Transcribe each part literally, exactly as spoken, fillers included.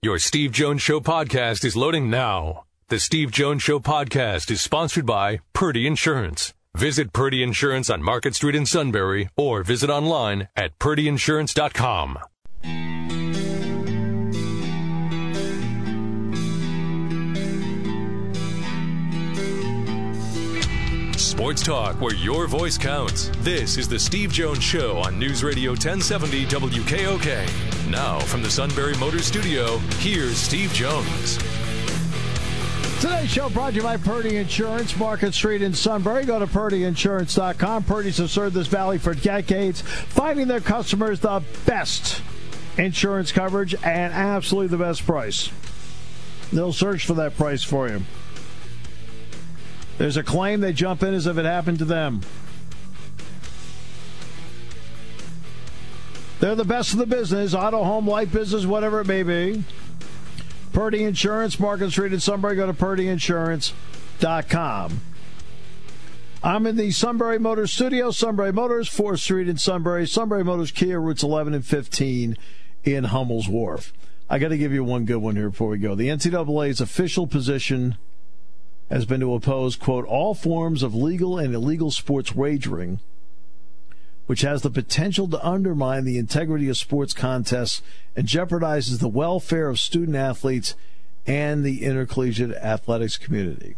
Your Steve Jones Show podcast is loading now. The Steve Jones Show podcast is sponsored by Purdy Insurance. Visit Purdy Insurance on Market Street in Sunbury or visit online at purdy insurance dot com. Sports talk where your voice counts. This is the Steve Jones Show on News Radio ten seventy W K O K. Now from the Sunbury Motors Studio, here's Steve Jones. Today's show brought to you by Purdy Insurance, Market Street in Sunbury. Go to purdy insurance dot com. Purdy's have served this valley for decades, finding their customers the best insurance coverage and absolutely the best price. They'll search for that price for you. There's a claim, they jump in as if it happened to them. They're the best of the business, auto, home, life business, whatever it may be. Purdy Insurance, Market Street in Sunbury. Go to purdy insurance dot com. I'm in the Sunbury Motors Studio. Sunbury Motors, fourth Street in Sunbury. Sunbury Motors, Kia, routes eleven and fifteen in Hummel's Wharf. I got to give you one good one here before we go. The N C double A's official position has been to oppose, quote, all forms of legal and illegal sports wagering, which has the potential to undermine the integrity of sports contests and jeopardizes the welfare of student athletes and the intercollegiate athletics community.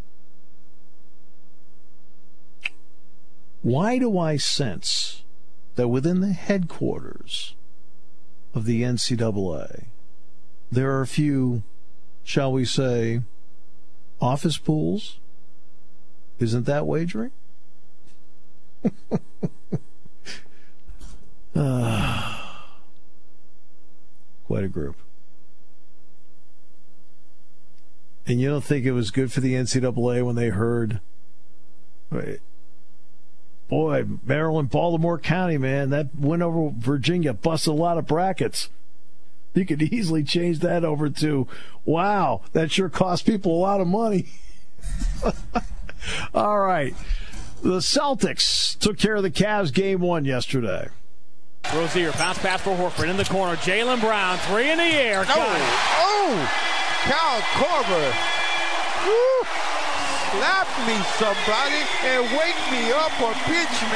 Why do I sense that within the headquarters of the N C double A, there are a few, shall we say, office pools? Isn't that wagering? uh, quite a group. And you don't think it was good for the N C double A when they heard, boy, Maryland, Baltimore County, man, that win over Virginia busted a lot of brackets. You could easily change that over to, wow, that sure cost people a lot of money. All right. The Celtics took care of the Cavs game one yesterday. Rozier, bounce pass for Horford in the corner. Jaylen Brown, three in the air. Oh, oh, Kyle Korver. Woo. Slap me, somebody, and wake me up or pinch me.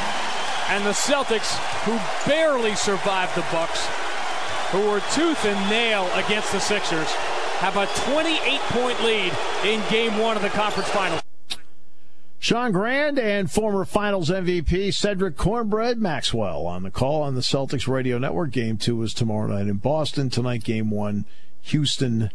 And the Celtics, who barely survived the Bucks, who were tooth and nail against the Sixers, have a twenty-eight point lead in game one of the conference finals. Sean Grand and former finals M V P Cedric Cornbread Maxwell on the call on the Celtics radio network. Game two is tomorrow night in Boston. Tonight, game one, Houston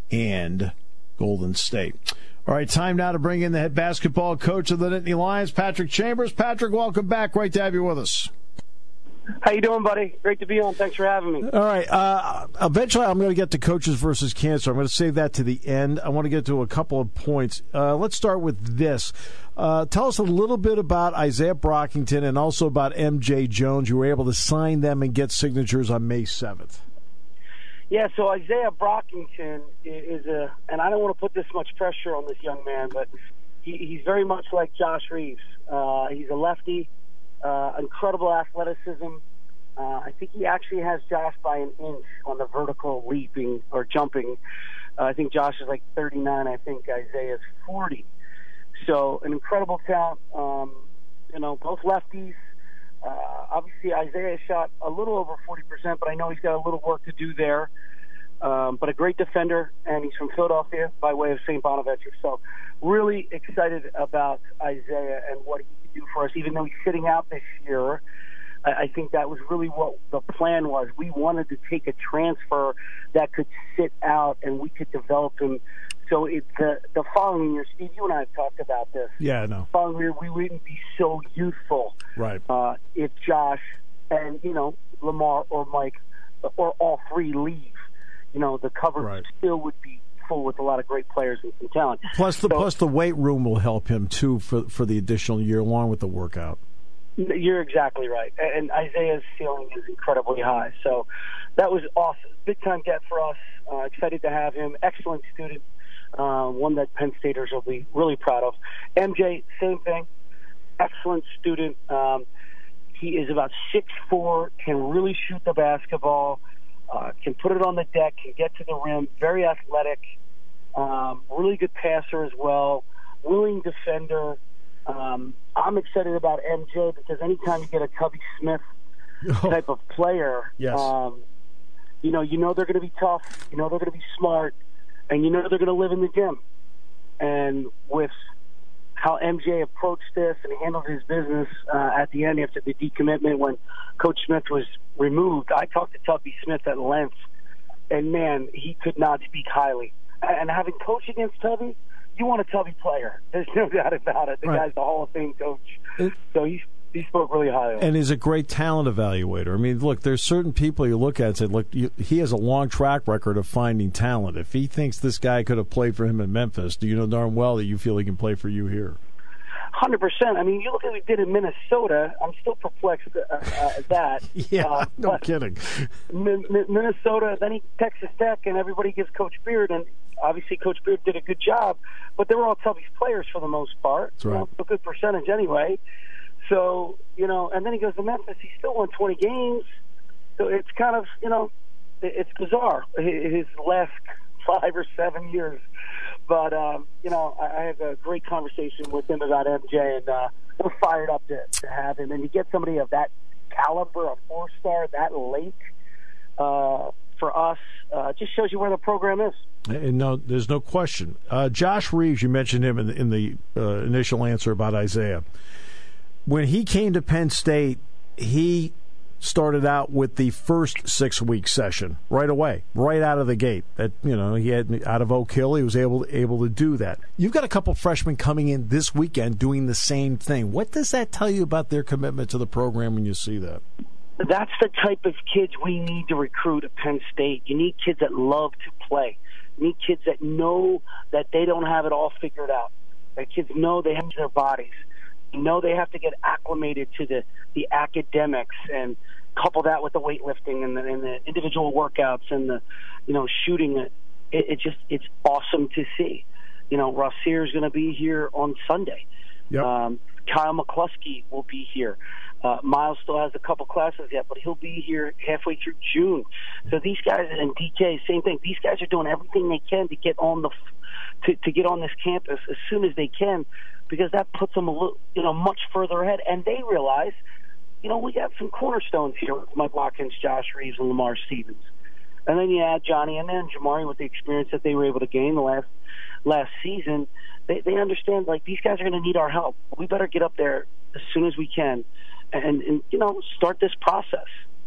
and Golden State. All right, time now to bring in the head basketball coach of the Nittany Lions, Patrick Chambers. Patrick, welcome back. Great to have you with us. How you doing, buddy? Great to be on. Thanks for having me. All right. Uh, eventually, I'm going to get to coaches versus cancer. I'm going to save that to the end. I want to get to a couple of points. Uh, let's start with this. Uh, tell us a little bit about Isaiah Brockington and also about M J Jones. You were able to sign them and get signatures on May seventh. Yeah, so Isaiah Brockington is a, and I don't want to put this much pressure on this young man, but he, he's very much like Josh Reeves. Uh, he's a lefty. Uh, incredible athleticism. Uh, I think he actually has Josh by an inch on the vertical leaping or jumping. Uh, I think Josh is like thirty-nine. I think Isaiah is forty. So an incredible talent. Um, you know, both lefties. Uh, obviously, Isaiah shot a little over forty percent, but I know he's got a little work to do there. Um, but a great defender, and he's from Philadelphia by way of Saint Bonaventure. So really excited about Isaiah and what he do for us, even though he's sitting out this year. I think that was really what the plan was. We wanted to take a transfer that could sit out and we could develop him. So it, the, the following year, Steve, you and I have talked about this. Yeah, no. The following year, we wouldn't be so youthful. Right. Uh, if Josh and, you know, Lamar or Mike or all three leave, you know, the cover right. still would be full with a lot of great players and some talent. Plus the so, plus the weight room will help him too for for the additional year, along with the workout. You're exactly right, and Isaiah's ceiling is incredibly high. So that was awesome, big time get for us. Uh, excited to have him. Excellent student, uh, one that Penn Staters will be really proud of. M J, same thing. Excellent student. Um, he is about six foot four, can really shoot the basketball. uh, can put it on the deck, can get to the rim, very athletic, um, really good passer as well, willing defender. Um, I'm excited about M J because anytime you get a Tubby Smith type of player, yes. um, you know, you know they're going to be tough, you know they're going to be smart, and you know they're going to live in the gym. And with how M J approached this and handled his business uh, at the end after the decommitment when Coach Smith was removed, I talked to Tubby Smith at length, and, man, he could not speak highly. And having coached against Tubby, you want a Tubby player. There's no doubt about it. The right. guy's the Hall of Fame coach. It, so he's He spoke really high of. And he's a great talent evaluator. I mean, look, there's certain people you look at and say, look, you, he has a long track record of finding talent. If he thinks this guy could have played for him in Memphis, do you know darn well that you feel he can play for you here? one hundred percent. I mean, you look at what he did in Minnesota. I'm still perplexed uh, uh, at that. yeah, uh, no kidding. M- M- Minnesota, then he Texas Tech, and everybody gives Coach Beard, and obviously Coach Beard did a good job, but they were all Tubby's players for the most part. That's right. You know, a good percentage anyway. So, you know, and then he goes to Memphis. He still won twenty games. So it's kind of, you know, it's bizarre, his last five or seven years. But, um, you know, I, I had a great conversation with him about M J, and uh, we're fired up to, to have him. And you get somebody of that caliber, a four-star, that late, uh, for us, uh, just shows you where the program is. And no, there's no question. Uh, Josh Reeves, you mentioned him in the, in the uh, initial answer about Isaiah. When he came to Penn State, he started out with the first six-week session right away, right out of the gate. That you know, he had out of Oak Hill, he was able able to do that. You've got a couple freshmen coming in this weekend doing the same thing. What does that tell you about their commitment to the program when you see that? That's the type of kids we need to recruit at Penn State. You need kids that love to play. You need kids that know that they don't have it all figured out. That kids know they have their bodies. You know they have to get acclimated to the, the academics and couple that with the weightlifting and the, and the individual workouts and the, you know, shooting. It, it, it just, it's awesome to see. You know, Rossier is going to be here on Sunday. Yep. Um, Kyle McCluskey will be here. Uh, Miles still has a couple classes yet, but he'll be here halfway through June. So these guys, and D K, same thing. These guys are doing everything they can to get on the, to, to get on this campus as soon as they can, because that puts them a little, you know, much further ahead. And they realize, you know, we got some cornerstones here with Mike Watkins, Josh Reeves, and Lamar Stevens. And then you add Johnny and then Jamari with the experience that they were able to gain the last last season. They, they understand, like, these guys are going to need our help. We better get up there as soon as we can and, and you know, start this process.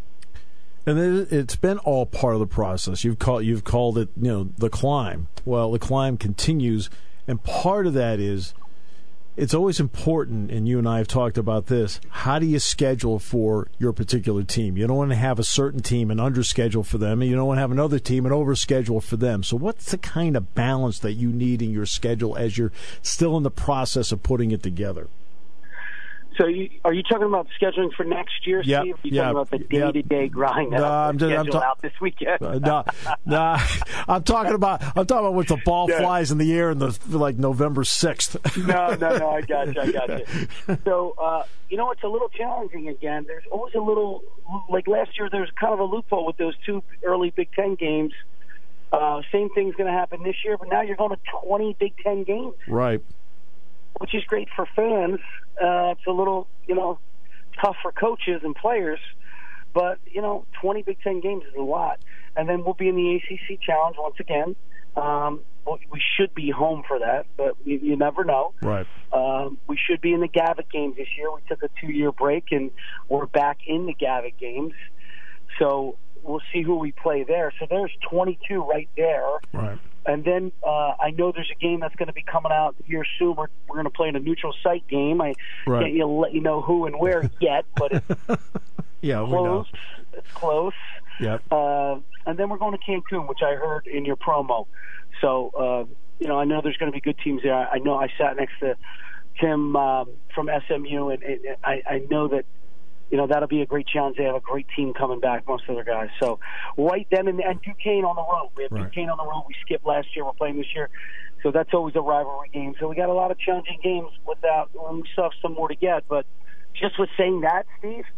And it's been all part of the process. You've called you've called it, you know, the climb. Well, the climb continues, and part of that is it's always important, and you and I have talked about this, how do you schedule for your particular team? You don't want to have a certain team and underschedule for them, and you don't want to have another team and overschedule for them. So what's the kind of balance that you need in your schedule as you're still in the process of putting it together? So you, are you talking about scheduling for next year, yep, Steve? Are you yep, talking about the day-to-day yep. grind that no, I'm just, schedule I'm ta- out this weekend? no, no, I'm talking about I'm talking about when the ball yeah. flies in the air in the like November sixth. no, no, no, I got you, I got you. So, uh, you know, it's a little challenging again. There's always a little, like last year, there was kind of a loophole with those two early Big Ten games. Uh, same thing's going to happen this year, but now you're going to twenty Big Ten games. Right. Which is great for fans. Uh, it's a little, you know, tough for coaches and players, but, you know, twenty Big Ten games is a lot. And then we'll be in the A C C Challenge once again. Um, we should be home for that, but you, you never know. Right. Um, we should be in the Gavitt games this year. We took a two-year break, and we're back in the Gavitt games. So we'll see who we play there. So there's twenty-two right there. Right. And then uh, I know there's a game that's going to be coming out here soon. We're, we're going to play in a neutral site game. I right. can't you let you know who and where yet, but it's yeah, close. We know. It's close. Yep. Uh, and then we're going to Cancun, which I heard in your promo. So, uh, you know, I know there's going to be good teams there. I know I sat next to Tim um, from S M U, and, and I, I know that, you know, that'll be a great challenge. They have a great team coming back, most of their guys. So right then, and, and Duquesne on the road. We have right. Duquesne on the road. We skipped last year. We're playing this year. So that's always a rivalry game. So we got a lot of challenging games without, well, we still have some more to get. But just with saying that, Steve,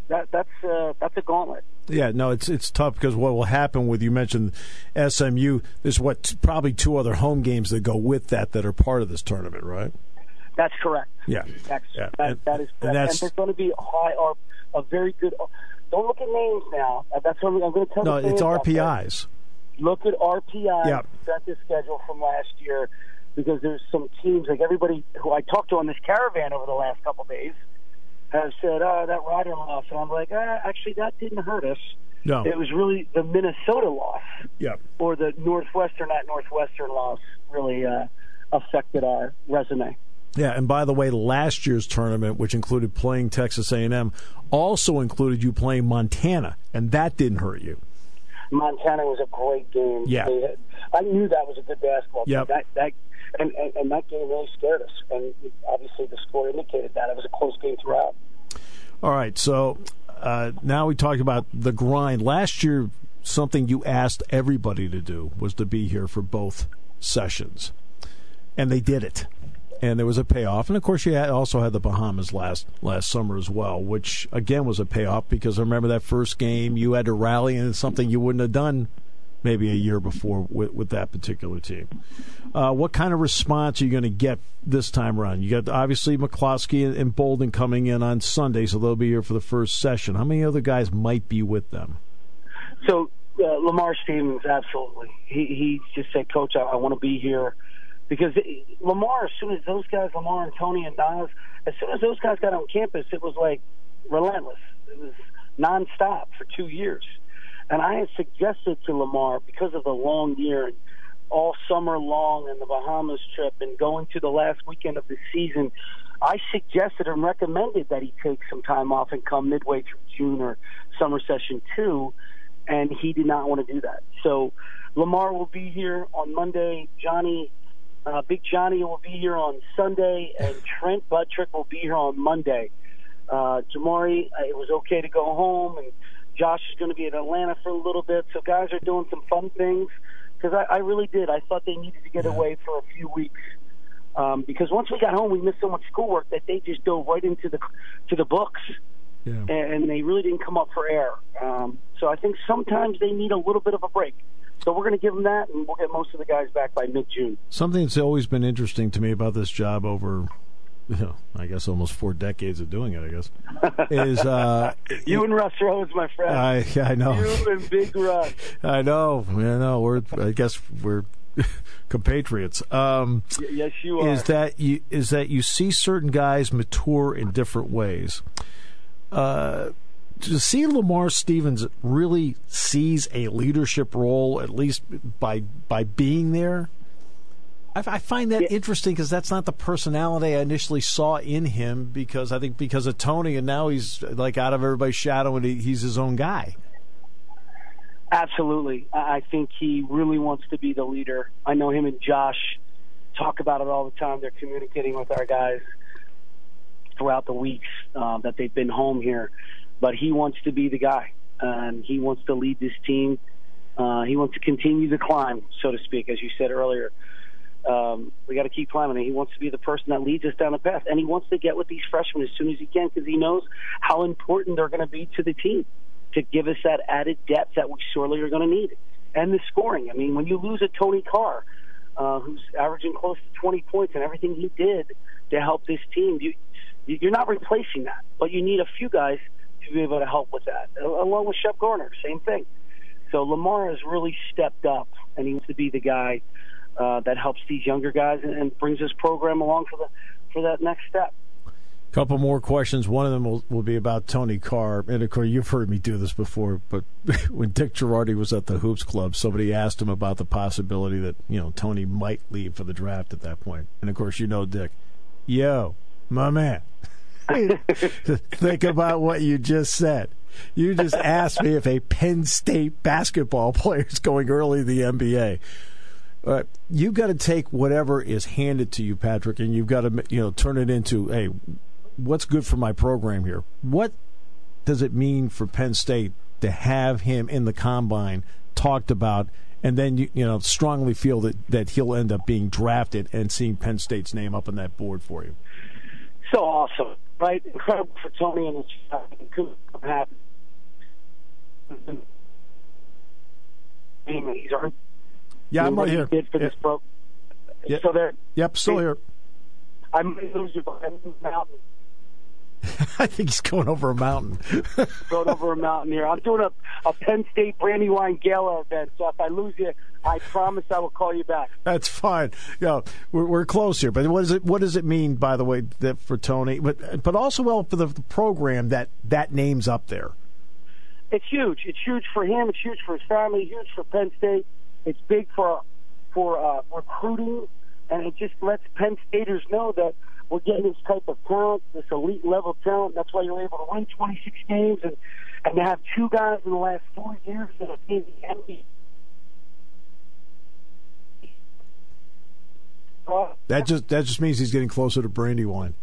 that that's uh, that's a gauntlet. Yeah, no, it's it's tough because what will happen with, you mentioned S M U, there's what, probably two other home games that go with that that are part of this tournament, right? That's correct. Yeah. That's, yeah. That, and, that is correct. And, and that's, there's going to be a high, or a very good, don't look at names now. That's what I'm, I'm going to tell no, the it's fans R P Is. out there. Look at R P I, yeah. strength schedule from last year, because there's some teams, like everybody who I talked to on this caravan over the last couple of days, have said, oh, that Rider loss. And I'm like, ah, actually, that didn't hurt us. No. It was really the Minnesota loss, yeah. or the Northwestern at Northwestern loss really uh, affected our resume. Yeah, and by the way, last year's tournament, which included playing Texas A and M, also included you playing Montana, and that didn't hurt you. Montana was a great game. Yeah. Had, I knew that was a good basketball game. Yep. That, that, and, and, and that game really scared us, and obviously the score indicated that. It was a close game throughout. All right, so uh, now we talked about the grind. Last year, something you asked everybody to do was to be here for both sessions, and they did it. And there was a payoff. And, of course, you had, also had the Bahamas last last summer as well, which, again, was a payoff because I remember that first game you had to rally, and it's something you wouldn't have done maybe a year before with, with that particular team. Uh, what kind of response are you going to get this time around? You got, obviously, McCloskey and, and Bolden coming in on Sunday, so they'll be here for the first session. How many other guys might be with them? So, uh, Lamar Stevens, absolutely. He, he just said, Coach, I, I want to be here. Because it, Lamar, as soon as those guys, Lamar and Tony and Niles, as soon as those guys got on campus, it was like relentless. It was nonstop for two years. And I had suggested to Lamar, because of the long year and all summer long and the Bahamas trip and going to the last weekend of the season, I suggested and recommended that he take some time off and come midway through June or summer session two, and he did not want to do that. So Lamar will be here on Monday. Johnny... Uh, Big Johnny will be here on Sunday, and Trent Buttrick will be here on Monday. Uh, Jamari, uh, it was okay to go home, and Josh is going to be in Atlanta for a little bit. So guys are doing some fun things, because I, I really did. I thought they needed to get away for a few weeks, um, because once we got home, we missed so much schoolwork that they just dove right into the to the books, yeah. and, and they really didn't come up for air. Um, so I think sometimes they need a little bit of a break. So we're going to give them that, and we'll get most of the guys back by mid-June. Something that's always been interesting to me about this job over, you know, I guess almost four decades of doing it, I guess, is... Uh, you and Russ Rhodes, my friend. I, I know. You and Big Russ. I know. I know. We're, I guess we're compatriots. Um, y- yes, you are. Is that you, is that you see certain guys mature in different ways. Uh To see Lamar Stevens really seize a leadership role, at least by by being there, I, I find that yeah. interesting, because that's not the personality I initially saw in him, because I think because of Tony, and now he's like out of everybody's shadow, and he, he's his own guy. Absolutely. I think he really wants to be the leader. I know him and Josh talk about it all the time. They're communicating with our guys throughout the weeks uh, that they've been home here. But he wants to be the guy, and he wants to lead this team. Uh, he wants to continue the climb, so to speak, as you said earlier. Um, we got to keep climbing, and he wants to be the person that leads us down the path. And he wants to get with these freshmen as soon as he can, because he knows how important they're going to be to the team to give us that added depth that we sorely are going to need. And the scoring. I mean, when you lose a Tony Carr, uh, who's averaging close to twenty points, and everything he did to help this team, you, you're not replacing that. But you need a few guys to be able to help with that, along with Shep Garner, same thing. So Lamar has really stepped up, and he wants to be the guy uh, that helps these younger guys and, and brings this program along for the for that next step. A couple more questions. One of them will, will be about Tony Carr. And, of course, you've heard me do this before, but when Dick Girardi was at the Hoops Club, somebody asked him about the possibility that, you know, Tony might leave for the draft at that point. And, of course, you know Dick. Yo, my man. Think about what you just said. You just asked me if a Penn State basketball player is going early in the N B A. Uh, you've got to take whatever is handed to you, Patrick, and you've got to, you know, turn it into, hey, what's good for my program here? What does it mean for Penn State to have him in the combine talked about, and then you, you know, strongly feel that, that he'll end up being drafted and seeing Penn State's name up on that board for you? So awesome, right? Incredible for Tony and his family. happen. He's already Yeah, I'm right here. Did for yeah. this pro. Yeah. So there. Yep, still here. I might lose you by a mountain. I think he's going over a mountain. Going over a mountain here. I'm doing a, a Penn State Brandywine Gala event, so if I lose you, I promise I will call you back. That's fine. Yeah, we're, we're close here. But what does it what does it mean, by the way, that for Tony, but but also well for the, the program that that name's up there? It's huge. It's huge for him. It's huge for his family. Huge for Penn State. It's big for for uh, recruiting, and it just lets Penn Staters know that we're getting this type of talent, this elite level talent. That's why you're able to win twenty-six games, and and to have two guys in the last four years that have been the N B A. That just that just means he's getting closer to Brandywine.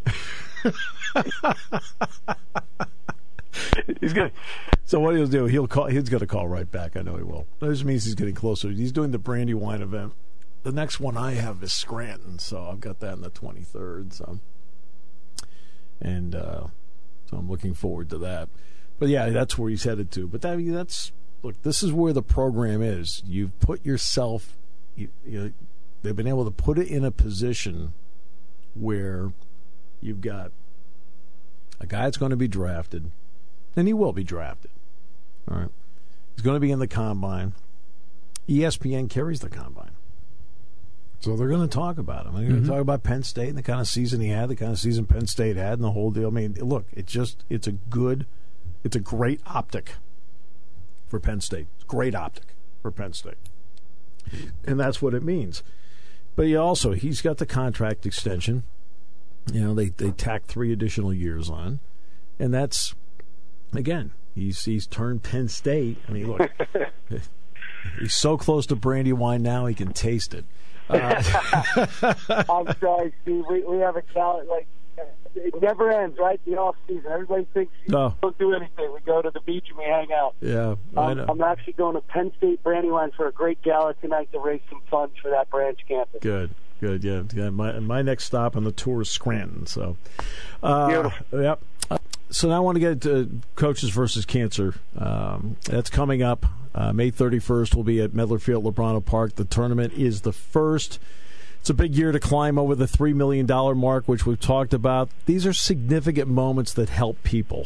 He's gonna. So what he'll do? He'll call. He's going to call right back. I know he will. That just means he's getting closer. He's doing the Brandywine event. The next one I have is Scranton, so I've got that on the twenty-third. So, and uh, so I'm looking forward to that. But yeah, that's where he's headed to. But that, I mean, that's look. This is where the program is. You've put yourself. You, you, they've been able to put it in a position where you've got a guy that's going to be drafted. And he will be drafted. All right. He's going to be in the combine. E S P N carries the combine. So they're going to talk about him. They're going to mm-hmm. talk about Penn State and the kind of season he had, the kind of season Penn State had, and the whole deal. I mean, look, it's just, it's a good, it's a great optic for Penn State. It's great optic for Penn State. And that's what it means. But he also, he's got the contract extension. You know, they, they tack three additional years on. And that's, again, he's he's turned Penn State. I mean, look, he's so close to Brandywine now he can taste it. Uh, I'm sorry, Steve. We, we have a talent like it never ends, right? The off season, everybody thinks you no. don't do anything. We go to the beach and we hang out. Yeah, I know. Um, I'm actually going to Penn State Brandywine for a great gala tonight to raise some funds for that branch campus. Good. Good, yeah. yeah. My my next stop on the tour is Scranton. So, uh, yep. Uh, so now I want to get to Coaches versus Cancer. Um, that's coming up. Uh, May thirty-first will be at Medler Field, Lebrano Park. The tournament is the first. It's a big year to climb over the three million dollars mark, which we've talked about. These are significant moments that help people.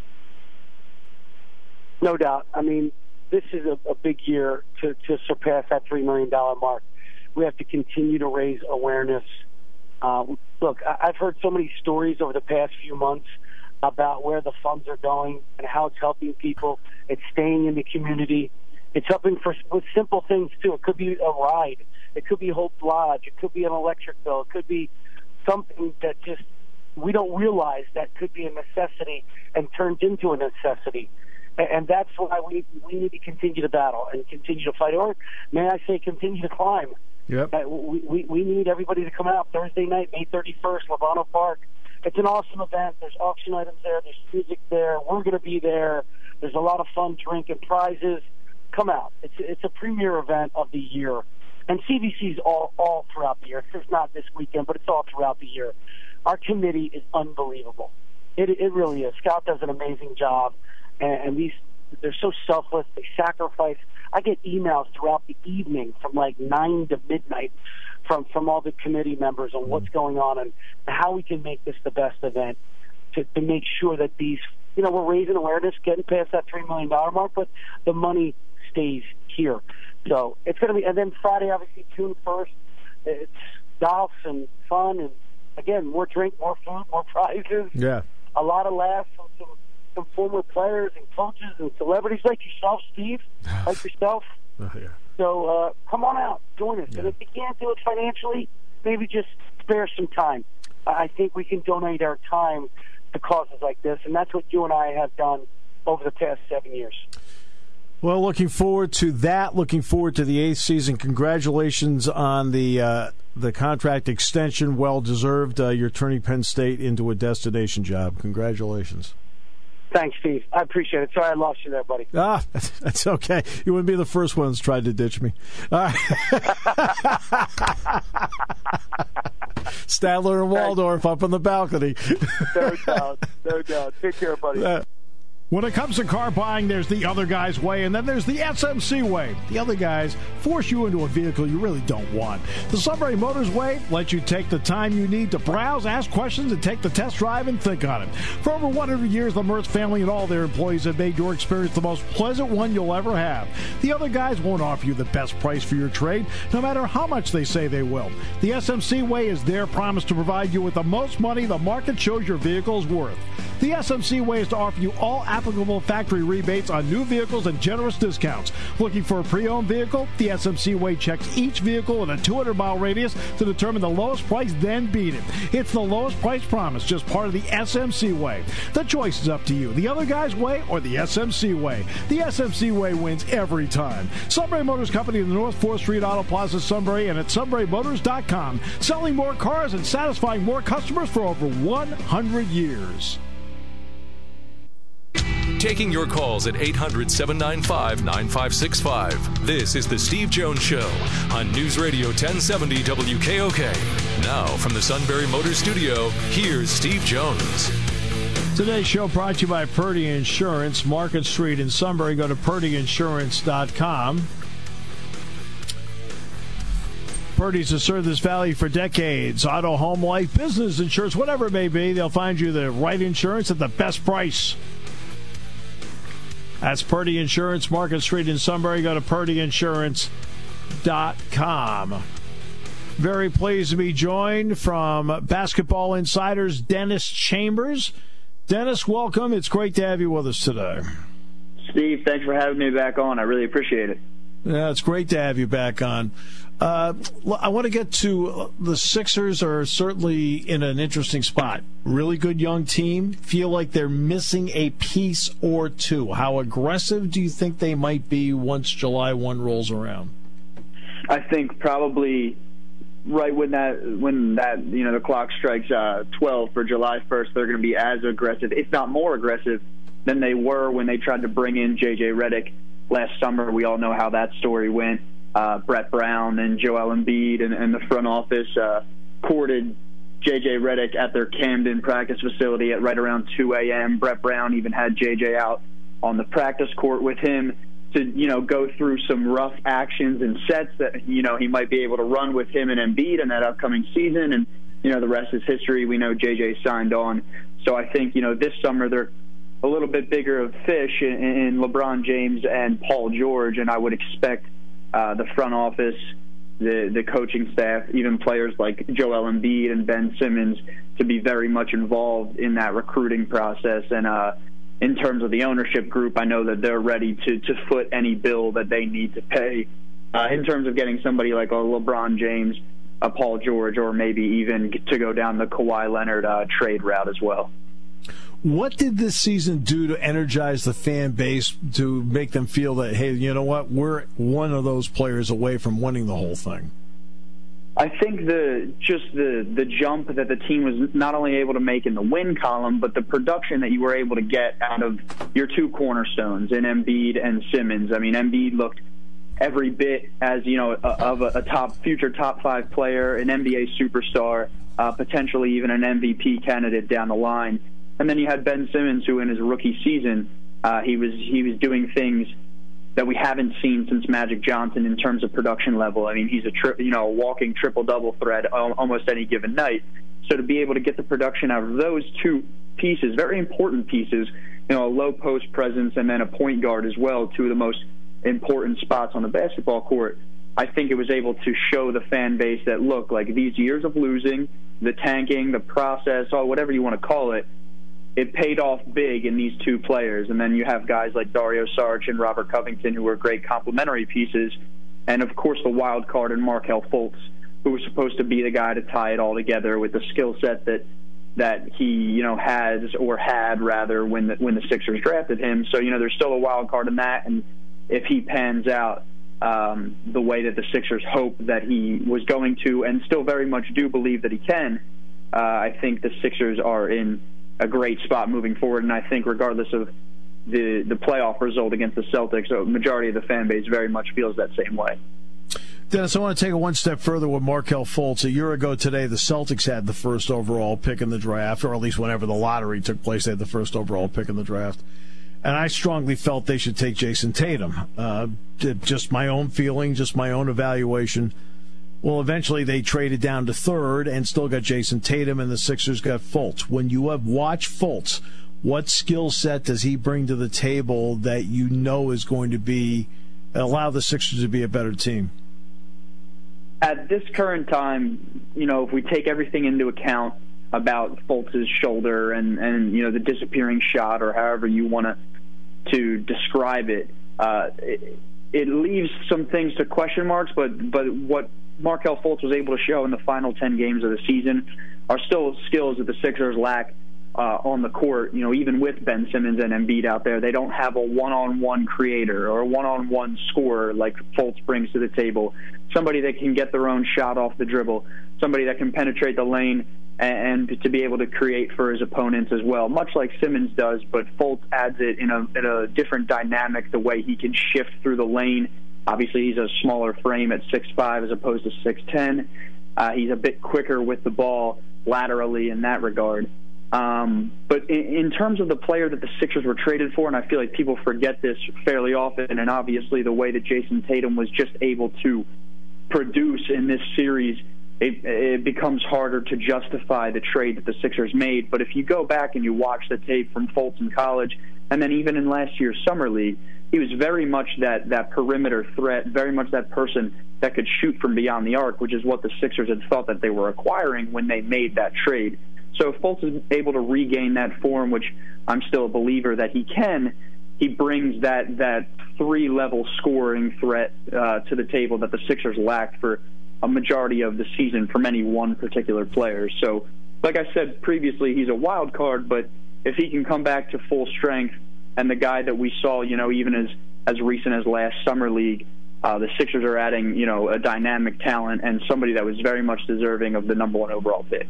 No doubt. I mean, this is a, a big year to, to surpass that three million dollars mark. We have to continue to raise awareness. Uh, look, I've heard so many stories over the past few months about where the funds are going and how it's helping people. It's staying in the community. It's helping for with simple things, too. It could be a ride. It could be Hope Lodge. It could be an electric bill. It could be something that just we don't realize that could be a necessity and turns into a necessity. And that's why we we need to continue to battle and continue to fight, or may I say, continue to climb. Yep. Uh, we, we we need everybody to come out Thursday night, May thirty-first, Lebrano Park. It's an awesome event. There's auction items there. There's music there. We're going to be there. There's a lot of fun drink and prizes. Come out. It's it's a premier event of the year. And C V C's all, all throughout the year. It's just not this weekend, but it's all throughout the year. Our committee is unbelievable. It it really is. Scott does an amazing job. And, and these they're so selfless. They sacrifice. I get emails throughout the evening from like nine to midnight from, from all the committee members on what's going on and how we can make this the best event to, to make sure that these, you know, we're raising awareness, getting past that three million dollars mark, but the money stays here. So it's going to be, and then Friday, obviously, June first, it's golf and fun, and again, more drink, more food, more prizes. Yeah. A lot of laughs from some, some former players and coaches and celebrities like yourself, Steve, like yourself. Oh, yeah. So uh, come on out, join us. Yeah. And if you can't do it financially, maybe just spare some time. I think we can donate our time to causes like this, and that's what you and I have done over the past seven years. Well, looking forward to that. Looking forward to the eighth season. Congratulations on the uh, the contract extension. Well deserved. Uh, you're turning Penn State into a destination job. Congratulations. Thanks, Steve. I appreciate it. Sorry I lost you there, buddy. Ah, that's okay. You wouldn't be the first one that's tried to ditch me. All right. Statler and Waldorf up on the balcony. No doubt. No doubt. Take care, buddy. Uh, When it comes to car buying, there's the other guy's way, and then there's the S M C way. The other guys force you into a vehicle you really don't want. The Sunbury Motors way lets you take the time you need to browse, ask questions, and take the test drive and think on it. For over one hundred years, the Mertz family and all their employees have made your experience the most pleasant one you'll ever have. The other guys won't offer you the best price for your trade, no matter how much they say they will. The S M C way is their promise to provide you with the most money the market shows your vehicle is worth. The S M C way is to offer you all applicable factory rebates on new vehicles and generous discounts. Looking for a pre-owned vehicle? The S M C way checks each vehicle in a two hundred mile radius to determine the lowest price, then beat it. It's the lowest price promise, just part of the S M C way. The choice is up to you. The other guy's way or the S M C way. The S M C way wins every time. Sunbury Motors Company in the North fourth Street Auto Plaza, Sunbury, and at sunbury motors dot com. Selling more cars and satisfying more customers for over one hundred years. Taking your calls at eight hundred, seven nine five, nine five six five. This is The Steve Jones Show on News Radio ten seventy W K O K. Now, from the Sunbury Motors Studio, here's Steve Jones. Today's show brought to you by Purdy Insurance, Market Street in Sunbury. Go to purdy insurance dot com. Purdy's has served this valley for decades. Auto, home, life, business insurance, whatever it may be, they'll find you the right insurance at the best price. That's Purdy Insurance, Market Street in Sunbury. Go to purdy insurance dot com. Very pleased to be joined from Basketball Insider's Dennis Chambers. Dennis, welcome. It's great to have you with us today. Steve, thanks for having me back on. I really appreciate it. Yeah, it's great to have you back on. Uh, I want to get to the Sixers are certainly in an interesting spot. Really good young team. Feel like they're missing a piece or two. How aggressive do you think they might be once July first rolls around? I think probably right when that when that you know the clock strikes uh, twelve for July first, they're going to be as aggressive, if not more aggressive, than they were when they tried to bring in J J Redick last summer. We all know how that story went. Uh, Brett Brown and Joel Embiid and, and the front office uh, courted J J Redick at their Camden practice facility at right around two a.m. Brett Brown even had J J out on the practice court with him to, you know, go through some rough actions and sets that, you know, he might be able to run with him and Embiid in that upcoming season. And, you know, the rest is history. We know J J signed on. So I think, you know, this summer they're a little bit bigger of fish in, in LeBron James and Paul George, and I would expect Uh, the front office, the the coaching staff, even players like Joel Embiid and Ben Simmons to be very much involved in that recruiting process. And uh, in terms of the ownership group, I know that they're ready to, to foot any bill that they need to pay. Uh, in terms of getting somebody like a LeBron James, a Paul George, or maybe even to go down the Kawhi Leonard uh, trade route as well. What did this season do to energize the fan base to make them feel that, hey, you know what, we're one of those players away from winning the whole thing? I think the just the, the jump that the team was not only able to make in the win column, but the production that you were able to get out of your two cornerstones in Embiid and Simmons. I mean, Embiid looked every bit as, you know, a, of a, a top future top five player, an N B A superstar, uh, potentially even an M V P candidate down the line. And then you had Ben Simmons, who in his rookie season, uh, he was he was doing things that we haven't seen since Magic Johnson in terms of production level. I mean, he's a tri- you know a walking triple double threat almost any given night. So to be able to get the production out of those two pieces, very important pieces, you know, a low post presence and then a point guard as well, two of the most important spots on the basketball court. I think it was able to show the fan base that, look, like these years of losing, the tanking, the process, or whatever you want to call it, it paid off big in these two players. And then you have guys like Dario Saric and Robert Covington, who were great complementary pieces. And, of course, the wild card in Markelle Fultz, who was supposed to be the guy to tie it all together with the skill set that that he, you know, has or had, rather, when the, when the Sixers drafted him. So, you know, there's still a wild card in that. And if he pans out um, the way that the Sixers hope that he was going to and still very much do believe that he can, uh, I think the Sixers are in a great spot moving forward, and I think regardless of the the playoff result against the Celtics, a majority of the fan base very much feels that same way. Dennis, I want to take it one step further with Markelle Fultz. A year ago today, the Celtics had the first overall pick in the draft, or at least whenever the lottery took place, they had the first overall pick in the draft. and I strongly felt they should take Jason Tatum. Uh, just my own feeling, just my own evaluation. Well, eventually they traded down to third and still got Jason Tatum, and the Sixers got Fultz. When you have watched Fultz, what skill set does he bring to the table that you know is going to be allow the Sixers to be a better team? At this current time, you know, if we take everything into account about Fultz's shoulder and, and you know, the disappearing shot or however you want to to describe it, uh, it, it leaves some things to question marks, but, but what Markelle Fultz was able to show in the final ten games of the season are still skills that the Sixers lack uh, on the court. You know, even with Ben Simmons and Embiid out there, they don't have a one-on-one creator or a one-on-one scorer like Fultz brings to the table. Somebody that can get their own shot off the dribble, somebody that can penetrate the lane and, and to be able to create for his opponents as well, much like Simmons does, but Fultz adds it in a, in a different dynamic, the way he can shift through the lane. Obviously, he's a smaller frame at six five as opposed to six ten. Uh, he's a bit quicker with the ball laterally in that regard. Um, but in, in terms of the player that the Sixers were traded for, and I feel like people forget this fairly often, and obviously the way that Jason Tatum was just able to produce in this series, it, it becomes harder to justify the trade that the Sixers made. But if you go back and you watch the tape from Fultz in college, and then even in last year's Summer League, he was very much that, that perimeter threat, very much that person that could shoot from beyond the arc, which is what the Sixers had thought that they were acquiring when they made that trade. So if Fultz is able to regain that form, which I'm still a believer that he can, he brings that, that three-level scoring threat uh, to the table that the Sixers lacked for a majority of the season from any one particular player. So, like I said previously, he's a wild card, but if he can come back to full strength, and the guy that we saw, you know, even as, as recent as last Summer League, uh, the Sixers are adding, you know, a dynamic talent and somebody that was very much deserving of the number one overall pick.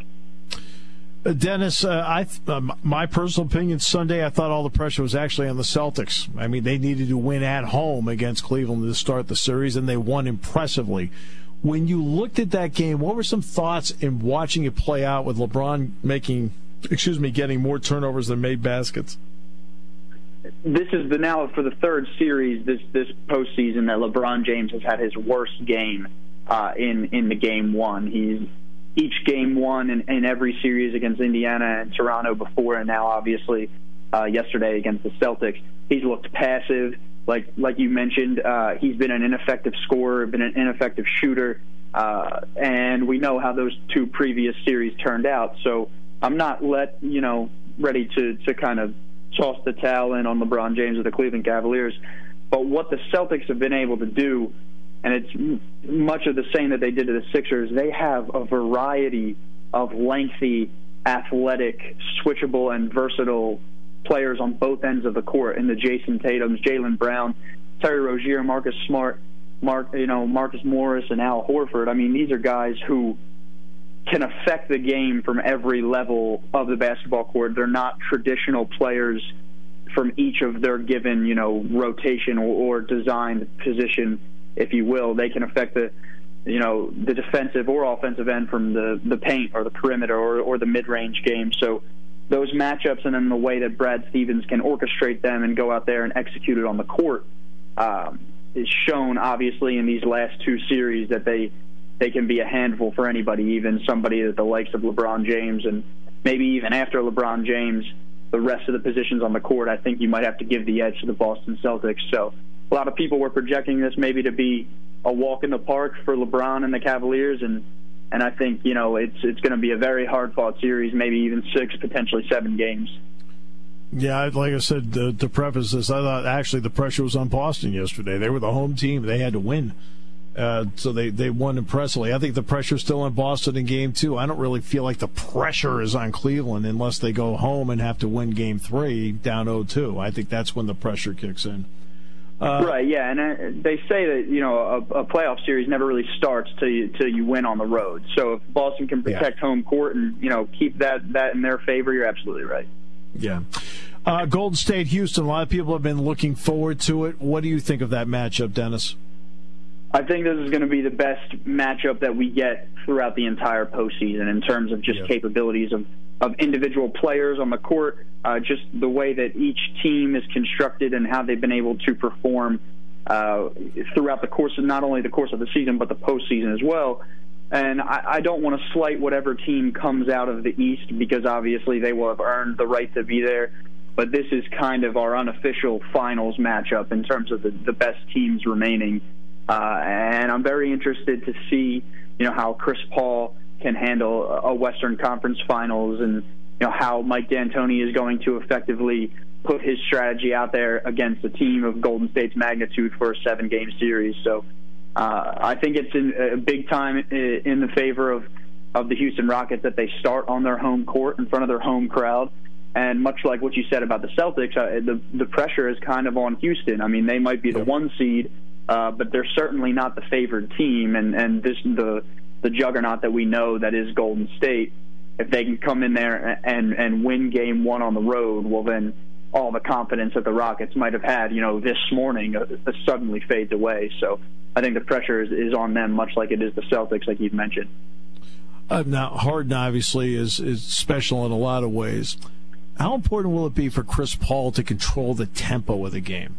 Uh, Dennis, uh, I uh, my personal opinion, Sunday, I thought all the pressure was actually on the Celtics. I mean, they needed to win at home against Cleveland to start the series, and they won impressively. When you looked at that game, what were some thoughts in watching it play out with LeBron making, excuse me, getting more turnovers than made baskets? This is the now for the third series this this postseason that LeBron James has had his worst game uh, in in the game one. He's each game one in, in every series against Indiana and Toronto before, and now obviously uh, yesterday against the Celtics. He's looked passive, like like you mentioned. Uh, he's been an ineffective scorer, been an ineffective shooter, uh, and we know how those two previous series turned out. So I'm not let you know ready to to kind of toss the towel in on LeBron James of the Cleveland Cavaliers. But what the Celtics have been able to do, and it's much of the same that they did to the Sixers, they have a variety of lengthy, athletic, switchable, and versatile players on both ends of the court in the Jason Tatums, Jaylen Brown, Terry Rozier, Marcus Smart, Mark, you know, Marcus Morris, and Al Horford. I mean, these are guys who can affect the game from every level of the basketball court. They're not traditional players from each of their given, you know, rotation or, or designed position, if you will. They can affect the, you know, the defensive or offensive end from the, the paint or the perimeter or, or the mid-range game. So those matchups and then the way that Brad Stevens can orchestrate them and go out there and execute it on the court um, is shown, obviously, in these last two series that they they can be a handful for anybody, even somebody that the likes of LeBron James, and maybe even after LeBron James, the rest of the positions on the court, I think you might have to give the edge to the Boston Celtics. So a lot of people were projecting this maybe to be a walk in the park for LeBron and the Cavaliers, and and I think, you know, it's it's going to be a very hard-fought series, maybe even six, potentially seven games. Yeah, like I said, to, to preface this, I thought actually the pressure was on Boston yesterday. They were the home team. They had to win. Uh, so they, they won impressively. I think the pressure's still on Boston in game two. I don't really feel like the pressure is on Cleveland unless they go home and have to win game three down oh two. I think that's when the pressure kicks in. Uh, right, yeah, and uh, they say that, you know, a, a playoff series never really starts till you, till you win on the road. So if Boston can protect yeah. home court and, you know, keep that, that in their favor, you're absolutely right. Yeah. Uh, Golden State, Houston, a lot of people have been looking forward to it. What do you think of that matchup, Dennis? I think this is going to be the best matchup that we get throughout the entire postseason in terms of just yeah. capabilities of, of individual players on the court, uh, just the way that each team is constructed and how they've been able to perform uh, throughout the course of not only the course of the season but the postseason as well. And I, I don't want to slight whatever team comes out of the East, because obviously they will have earned the right to be there. But this is kind of our unofficial finals matchup in terms of the, the best teams remaining. Uh, and I'm very interested to see, you know, how Chris Paul can handle a Western Conference Finals, and, you know, how Mike D'Antoni is going to effectively put his strategy out there against a team of Golden State's magnitude for a seven-game series. So uh, I think it's in, a big time in the favor of, of the Houston Rockets that they start on their home court in front of their home crowd. And much like what you said about the Celtics, uh, the, the pressure is kind of on Houston. I mean, they might be the one seed, uh, but they're certainly not the favored team. And, and this the the juggernaut that we know that is Golden State, if they can come in there and, and win game one on the road, well, then all the confidence that the Rockets might have had, you know, this morning uh, suddenly fades away. So I think the pressure is, is on them, much like it is the Celtics, like you've mentioned. Uh, now, Harden obviously is, is special in a lot of ways. How important will it be for Chris Paul to control the tempo of the game?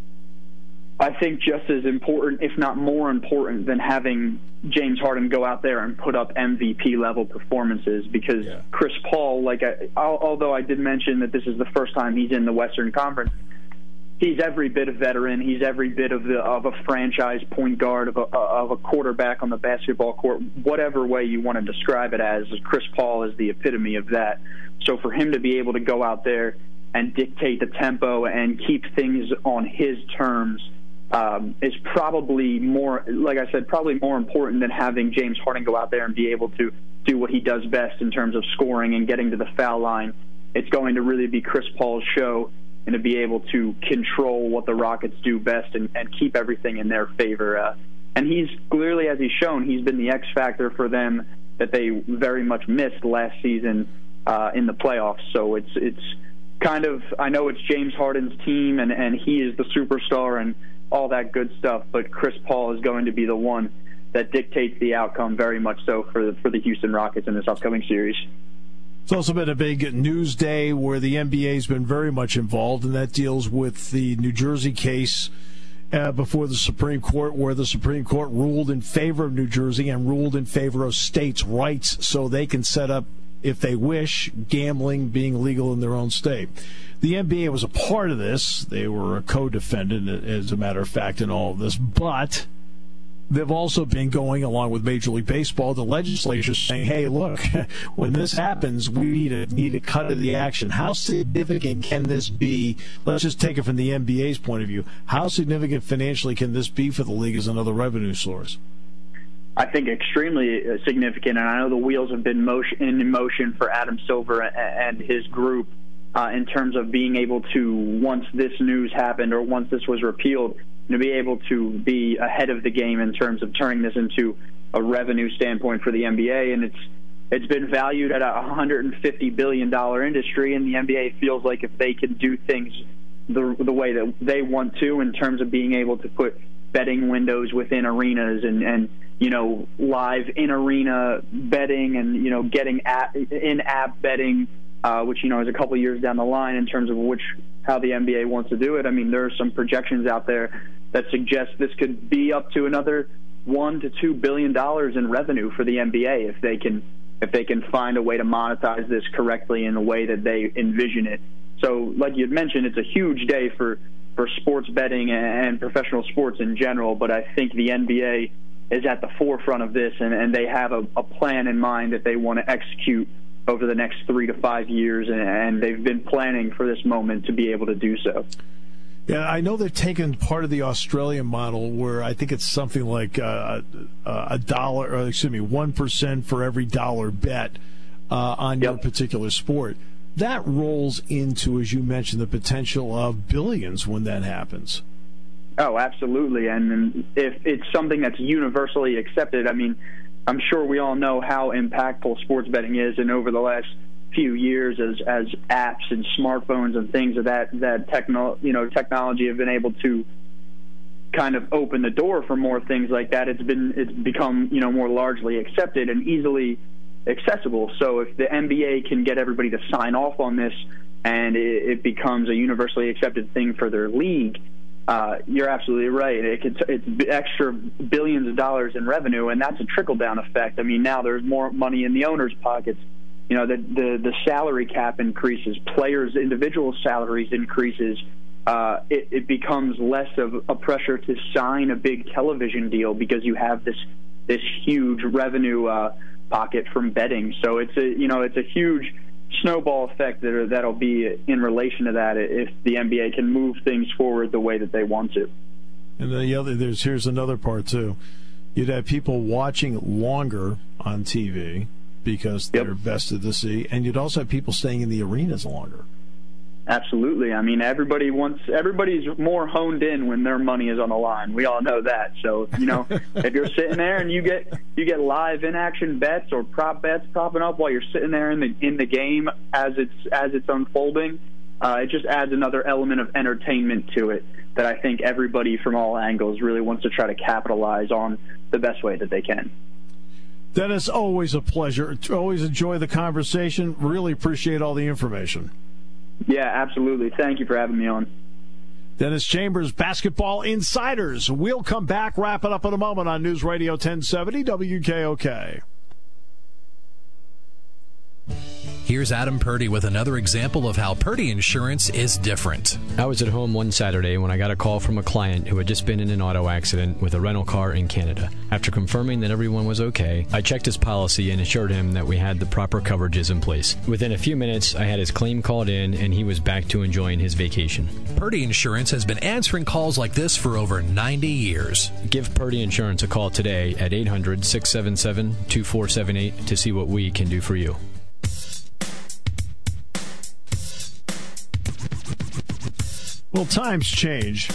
I think just as important, if not more important, than having James Harden go out there and put up M V P-level performances, because yeah. Chris Paul, like I, although I did mention that this is the first time he's in the Western Conference, he's every bit a veteran. He's every bit of the of a franchise point guard, of a, of a quarterback on the basketball court, whatever way you want to describe it as. Chris Paul is the epitome of that. So for him to be able to go out there and dictate the tempo and keep things on his terms um, is probably more, like I said, probably more important than having James Harden go out there and be able to do what he does best in terms of scoring and getting to the foul line. It's going to really be Chris Paul's show, and to be able to control what the Rockets do best and, and keep everything in their favor. Uh, and he's clearly, as he's shown, he's been the X factor for them that they very much missed last season uh, in the playoffs. So it's it's kind of, I know it's James Harden's team, and, and he is the superstar and all that good stuff, but Chris Paul is going to be the one that dictates the outcome very much so for the, for the Houston Rockets in this upcoming series. It's also been a big news day where the N B A has been very much involved, and that deals with the New Jersey case uh, before the Supreme Court, where the Supreme Court ruled in favor of New Jersey and ruled in favor of states' rights so they can set up, if they wish, gambling being legal in their own state. The N B A was a part of this. They were a co-defendant, as a matter of fact, in all of this. But they've also been going along with Major League Baseball, the legislature, saying, hey, look, when this happens, we need a, need a cut of the action. How significant can this be? Let's just take it from the N B A's point of view. How significant financially can this be for the league as another revenue source? I think extremely significant, and I know the wheels have been motion, in motion for Adam Silver and his group uh, in terms of being able to, once this news happened or once this was repealed, to be able to be ahead of the game in terms of turning this into a revenue standpoint for the N B A. And it's it's been valued at a one hundred fifty billion dollars industry, and the N B A feels like if they can do things the the way that they want to in terms of being able to put betting windows within arenas and, and you know, live in-arena betting and, you know, getting app, in-app betting, uh, which, you know, is a couple of years down the line in terms of which how the N B A wants to do it. I mean, there are some projections out there that suggest this could be up to another one to two billion dollars in revenue for the N B A if they can if they can find a way to monetize this correctly in the way that they envision it. So, like you'd mentioned, it's a huge day for, for sports betting and professional sports in general, but I think the N B A is at the forefront of this, and, and they have a, a plan in mind that they want to execute over the next three to five years, and, and they've been planning for this moment to be able to do so. Yeah, I know they've taken part of the Australian model where I think it's something like uh, a dollar, or excuse me, one percent for every dollar bet uh, on yep. your particular sport. That rolls into, as you mentioned, the potential of billions when that happens. Oh, absolutely. And if it's something that's universally accepted, I mean, I'm sure we all know how impactful sports betting is, and over the last few years as as apps and smartphones and things of that that techno you know technology have been able to kind of open the door for more things like that, it's been it's become you know more largely accepted and easily accessible. So if the N B A can get everybody to sign off on this and it, it becomes a universally accepted thing for their league, uh, you're absolutely right. It could, it's extra billions of dollars in revenue, and that's a trickle-down effect. I mean, now there's more money in the owners' pockets. You know, the, the, the salary cap increases, players' individual salaries increases. Uh, it, it becomes less of a pressure to sign a big television deal because you have this this huge revenue uh, pocket from betting. So it's a you know it's a huge snowball effect that are, that'll be in relation to that if the N B A can move things forward the way that they want to. And the other there's here's another part too. You'd have people watching longer on T V because they're Yep. vested to see, and you'd also have people staying in the arenas longer. Absolutely. I mean, everybody wants everybody's more honed in when their money is on the line. We all know that. So, you know, if you're sitting there and you get you get live in-action bets or prop bets popping up while you're sitting there in the in the game as it's as it's unfolding, uh, it just adds another element of entertainment to it that I think everybody from all angles really wants to try to capitalize on the best way that they can. Dennis, always a pleasure. Always enjoy the conversation. Really appreciate all the information. Yeah, absolutely. Thank you for having me on. Dennis Chambers, Basketball Insiders. We'll come back, wrap it up in a moment on News Radio ten seventy W K O K. Here's Adam Purdy with another example of how Purdy Insurance is different. I was at home one Saturday when I got a call from a client who had just been in an auto accident with a rental car in Canada. After confirming that everyone was okay, I checked his policy and assured him that we had the proper coverages in place. Within a few minutes, I had his claim called in and he was back to enjoying his vacation. Purdy Insurance has been answering calls like this for over ninety years. Give Purdy Insurance a call today at eight hundred, six seven seven, two four seven eight to see what we can do for you. Well, times change.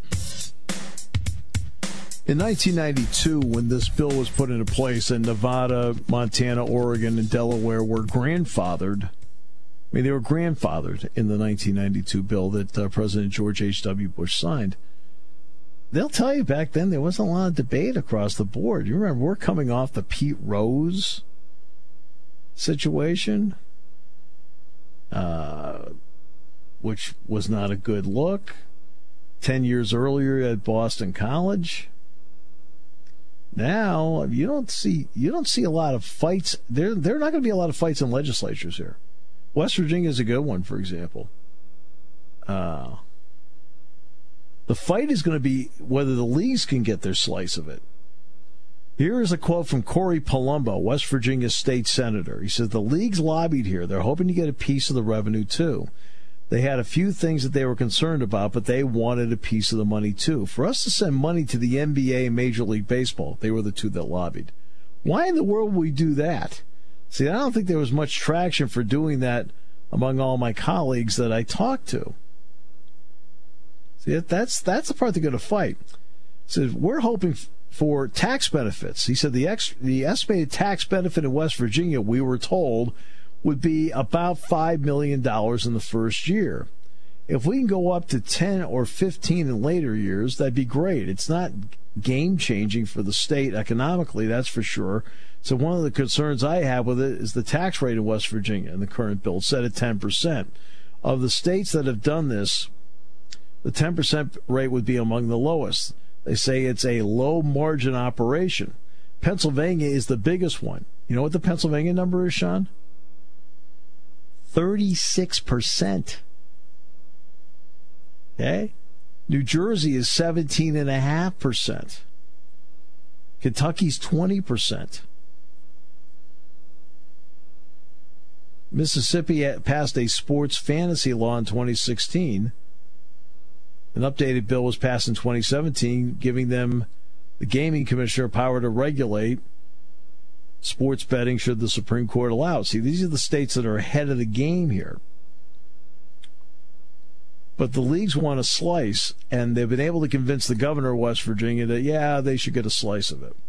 In nineteen ninety-two, when this bill was put into place and Nevada, Montana, Oregon, and Delaware were grandfathered, I mean, they were grandfathered in the nineteen ninety-two bill that uh, President George H W. Bush signed. They'll tell you back then there wasn't a lot of debate across the board. You remember, we're coming off the Pete Rose situation. Uh... which was not a good look. Ten years earlier at Boston College. Now you don't see you don't see a lot of fights. There there are not going to be a lot of fights in legislatures here. West Virginia is a good one, for example. Uh, the fight is going to be whether the leagues can get their slice of it. Here is a quote from Corey Palumbo, West Virginia state senator. He says the leagues lobbied here. They're hoping to get a piece of the revenue too. They had a few things that they were concerned about, but they wanted a piece of the money, too. For us to send money to the N B A and Major League Baseball, they were the two that lobbied. Why in the world would we do that? See, I don't think there was much traction for doing that among all my colleagues that I talked to. See, that's that's the part they're going to fight. So we're hoping for tax benefits. He said the ex, the estimated tax benefit in West Virginia, we were told, would be about five million dollars in the first year. If we can go up to ten or fifteen in later years, that'd be great. It's not game-changing for the state economically, that's for sure. So one of the concerns I have with it is the tax rate in West Virginia in the current bill, set at ten percent. Of the states that have done this, the ten percent rate would be among the lowest. They say it's a low-margin operation. Pennsylvania is the biggest one. You know what the Pennsylvania number is, Sean? thirty-six percent. Okay? New Jersey is seventeen point five percent. Kentucky's twenty percent. Mississippi passed a sports fantasy law in twenty sixteen. An updated bill was passed in twenty seventeen, giving them, the gaming commissioner, power to regulate sports betting should the Supreme Court allow. See, these are the states that are ahead of the game here. But the leagues want a slice, and they've been able to convince the governor of West Virginia that, yeah, they should get a slice of it.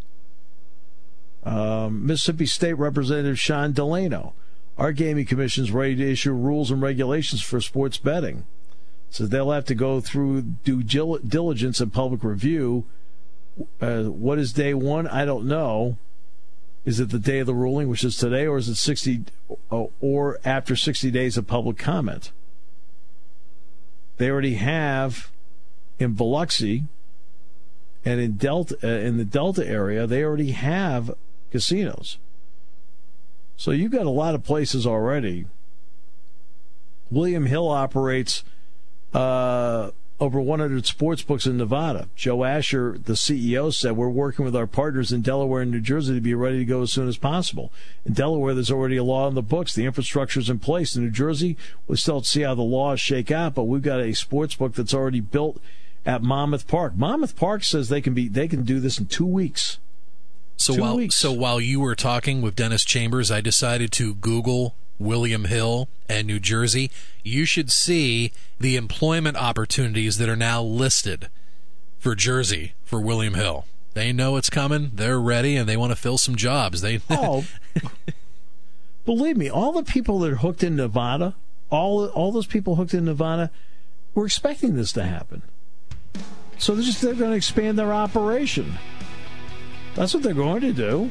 Um, Mississippi State Representative Sean Delano, our gaming commission is ready to issue rules and regulations for sports betting. So they'll have to go through due diligence and public review. Uh, what is day one? I don't know. Is it the day of the ruling, which is today, or is it sixty or after sixty days of public comment? They already have in Biloxi and in Delta, uh, in the Delta area, they already have casinos. So you've got a lot of places already. William Hill operates uh, over one hundred sports books in Nevada. Joe Asher, the C E O, said, we're working with our partners in Delaware and New Jersey to be ready to go as soon as possible. In Delaware, there's already a law in the books. The infrastructure's in place. In New Jersey, we still have to see how the laws shake out, but we've got a sports book that's already built at Monmouth Park. Monmouth Park says they can be they can do this in two weeks. So two while weeks. so while you were talking with Dennis Chambers, I decided to Google William Hill and New Jersey. You should see the employment opportunities that are now listed for Jersey for William Hill. They know it's coming. They're ready, and they want to fill some jobs. They oh, believe me, all the people that are hooked in Nevada, all all those people hooked in Nevada, were expecting this to happen. So they're just they're going to expand their operation. That's what they're going to do.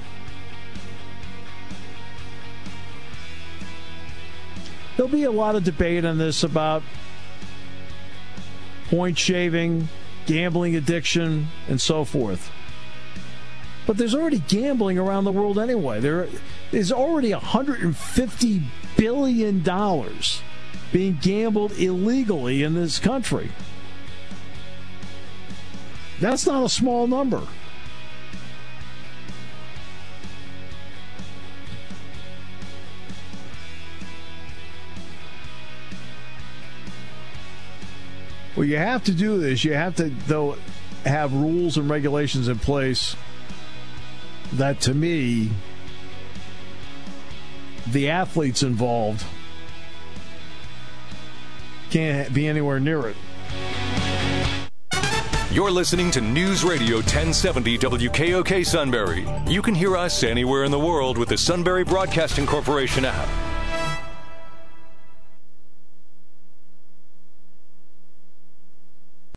There'll be a lot of debate on this about point shaving, gambling addiction, and so forth. But there's already gambling around the world anyway. There is already one hundred fifty billion dollars being gambled illegally in this country. That's not a small number. Well, you have to do this. You have to, though, have rules and regulations in place that, to me, the athletes involved can't be anywhere near it. You're listening to News Radio ten seventy W K O K Sunbury. You can hear us anywhere in the world with the Sunbury Broadcasting Corporation app.